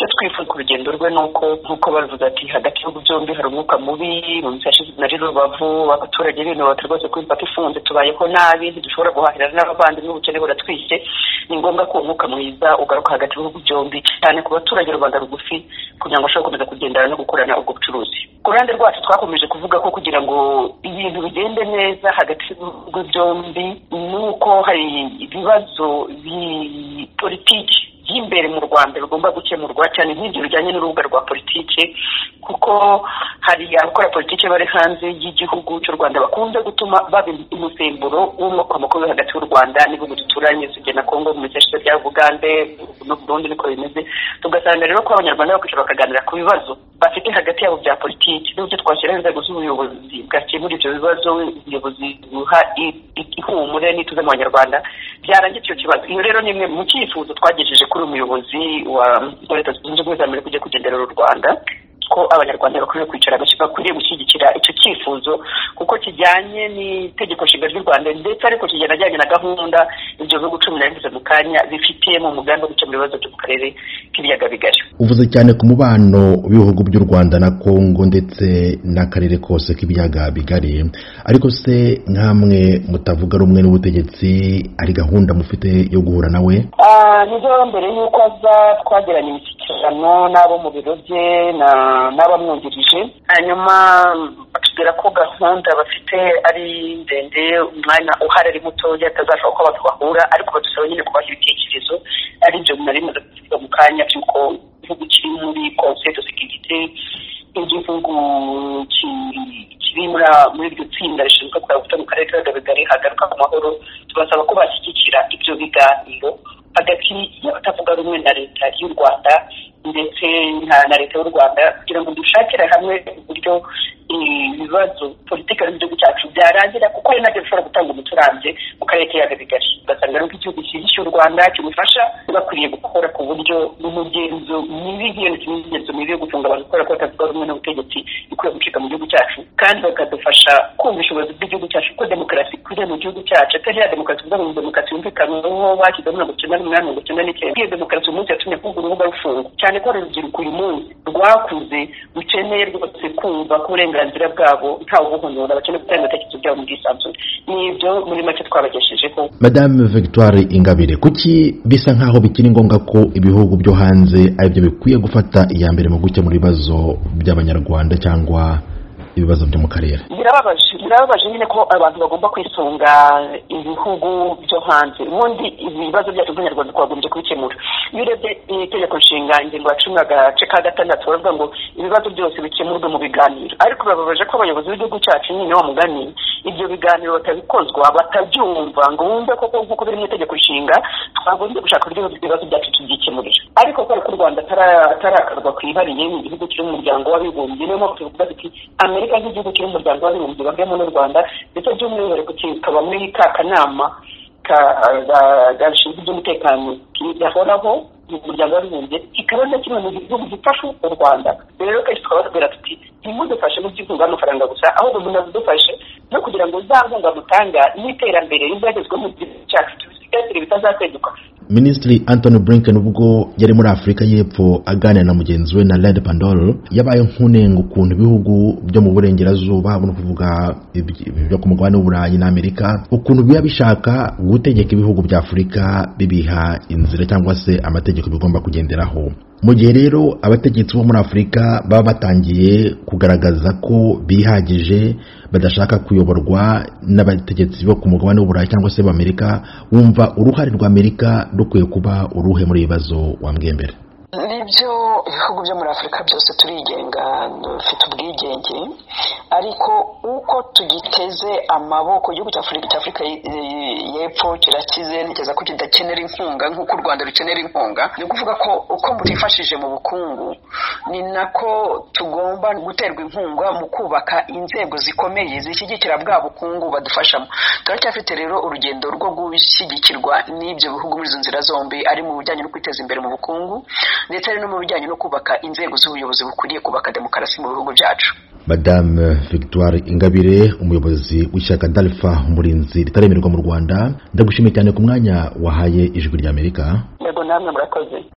icyo twifuza ku rugendo rwe nuko nkuko bavuze ati hagati y'ibihugu byombi hari umwuka mubi mu minsi yashize na Rubavu abaturage bino batarwose ko imipaka ifunze tubayeho nabi ntidushobora guhahirana n'abavandimwe ubukene buratwishe ni ngombwa ko umwuka mwiza ugaruka hagati y'ibihugu byombi cyane ku baturage rubanda rugufi kugira ngo bashobore gukomeza kugendana no gukorana ubwo bucuruzi. Ku ruhande rwacu twakomeje kuvuga ko kugira ngo ibintu bigende neza hagati y'ibihugu byombi nuko hari ibibazo politiki y'imbere mu Rwanda bigomba gukemurwa cyane nk'ibyo bijyanye n'urubuga rwa politiki kuko hari abakora politiki bari hanze y'igihugu cy'u Rwanda bakunze gutuma baba umusemburo w'umukomoko uri hagati y'u Rwanda n'ibihugu duturanye na Kongo mu cyashize bya Bugande no Burundi niko bimeze. Tugasanga rero ko abanyarwanda bakwicara bakaganira ku bibazo bafite hagati yabo bya politiki n'uburyo twashyiraho inzego z'ubuyobozi bwakemura ibyo bibazo ubuyobozi buha ihumure n'ituze mu banyarwanda byarangiye icyo kibazo. Iyo rero ni imwe mu cyifuzo twagejeje kuri umuyobozi wa Leta Zunze Ubumwe za Amerika ujya kugenderera u Rwanda ko abanyarwanda bakwiriye kwicara bakwiriye gushyigikira icyo cyifuzo kuko kijyanye n'itegeko nshinga ry'u Rwanda ndetse ariko kijyanye na gahunda ibyo bihugu 10 mu kanya bifitiye mu mugambi wo gukemura ibibazo byo mu karere k'ibiyaga bigari. Uvuze cyane ku mubano w'ibihugu by'u Rwanda na Kongo ndetse n'akarere kose k'ibiyaga bigari ariko se nkamwe mutavuga rumwe n'ubutegetsi ari gahunda mufite yo guhura nawe? Nizo mbere y'uko aza twageranye imishyikirano n'abo mu biro bye n'abamwungirije hanyuma batubwira ko gahunda bafite ari ndende umwanya uhari ari mutoya atazashobora ko abantu bahura ariko badusaba nyine kubaha ibitekerezo ari byo nari maze kuvuga mu kanya by'uko igihugu kiri muri Conseil de Sécurité igihugu kiri muri iryo tsinda rishinzwe kugaruka mu karere k'ibiyaga bigari hagaruka ku mahoro tubasaba ko bashyigikira ibyo biganiro hagati y'abatavuga rumwe na leta y'u Rwanda ndetse na leta y'u Rwanda kugira ngo dushakire hamwe uburyo ibibazo politiki y'igihugu cyacu byarangira kuko ari nabyo bishobora gutanga umuturambye mu karere k'ibiyaga bigari. Ugasanga rero igihugu cy'u Rwanda kimufasha bakwiriye gukora ku buryo n'umugenzo mibi nk'iyo mibi yo gufunga abantu kubera ko batavuga rumwe n'ubutegetsi bikwiye gucika mu gihugu cyacu kandi bakadufasha kumvisha ubuyobozi bw'igihugu cyacu ko demokarasi ikwiye mu gihugu cyacu atari ya demokarasi kuvuga ngo demokarasi yumvikanyweho bashyizeho 1998 iyo demokarasi umunsi yatumye kuvuga urubuga rufungwa cyane ko urubyiruko uyu munsi rwakuze rukeneye rwose kumva ko uburenganzira bwabo ntawe ubuhonyora bakeneye gutanga ibitekerezo byabo mu bwisanzure. N'ibyo muri make twabageshejeho. Madame Victoire Ingabire, kuki bisa nkaho bikiri ngombwa ko ibihugu byo hanze aribyo bikwiye gufata iya mbere mu gukemura ibibazo by'abanyarwanda cyangwa ibibazo byo mu karere? Birababaje nyine ko abantu bagomba kwisunga ibihugu byo hanze. Ubundi ibibazo byacu by'abanyarwanda twagombye kubikemura. Iyo urebye itegeko nshinga ingingo ya 10 agace ka 6 baravuga ngo ibibazo byose bikemurwe mu biganiro ariko birababaje ko abayobozi b'igihugu cyacu nyine wamugani ibyo biganiro batabikozwa batabyumva ngo wumve koko nkuko biri mu itegeko nshinga twagombye gushaka uburyo ibibazo byacu tubyikemurira ariko ko u Rwanda atarakarwa kwihariye mu gihugu kiri mu muryango w'abibumbye niyo mpamvu tuvuga tuti Amerika nk'igihugu kiri mu muryango w'abibumbye bagemo n'u Rwanda ndetse by'umwihariko kikaba muri ka kanama gashinzwe iby'umutekano gahoraho mu muryango w'abibumbye kikaba na kimwe mu bihugu bifasha u Rwanda. Rero kenshi twababwira tuti ntimudufashe mu by'inkunga y'amafaranga gusa ahubwo munadufashe no kugira ngo za nkunga mutanga n'iterambere rizagezweho mu gihugu cyacu tubisigasire bitazaseduka. Minisitiri Anthony Blinken ubwo yari muri Afurika y'Epfo aganira na mugenzi we na Red Pandol yabaye nk'unenga ukuntu ibihugu byo mu burengerazuba no kuvuga ibyo ku mugabane w'Uburayi na Amerika ukuntu biba bishaka gutegeka ibihugu bya Afurika bibiha inzira cyangwa se amategeko bigomba kugenderaho. Mu gihe rero abategetsi bo muri Afurika baba batangiye kugaragaza ko bihagije badashaka kuyoborwa n'abategetsi bo ku mugabane w'Uburayi cyangwa se b'Amerika, wumva uruhare rwa Amerika rukwiye kuba uruhe muri ibibazo wambwembere? Nibyo ibihugu byo muri Afurika byose turigenga dufite ubwigenge ariko uko tugiteze amaboko igihugu cya Afurika y'Epfo kirakize nigeza ko kidakenera inkunga nk'uko u Rwanda rukenera inkunga. Ni ukuvuga ko uko mutifashije mu bukungu ni nako tugomba guterwa inkunga mu kubaka inzego zikomeye zishyigikira bwa bukungu badufashamo. Turacyafite rero urugendo rwo gushyigikirwa n'ibyo bihugu muri izo nzira zombi ari mu bijyanye no kwiteza imbere mu bukungu ndetse no mu bijyanye no kubaka inzego z'ubuyobozi bukwiriye kubaka demokarasi mu bihugu byacu. Madame Victoire Ingabire, umuyobozi w'ishyaka Dalfa Umurinzi ritaremerwa mu Rwanda, ndagushimiye cyane ku mwanya wahaye Ijwi ry'Amerika. Yego namwe murakoze.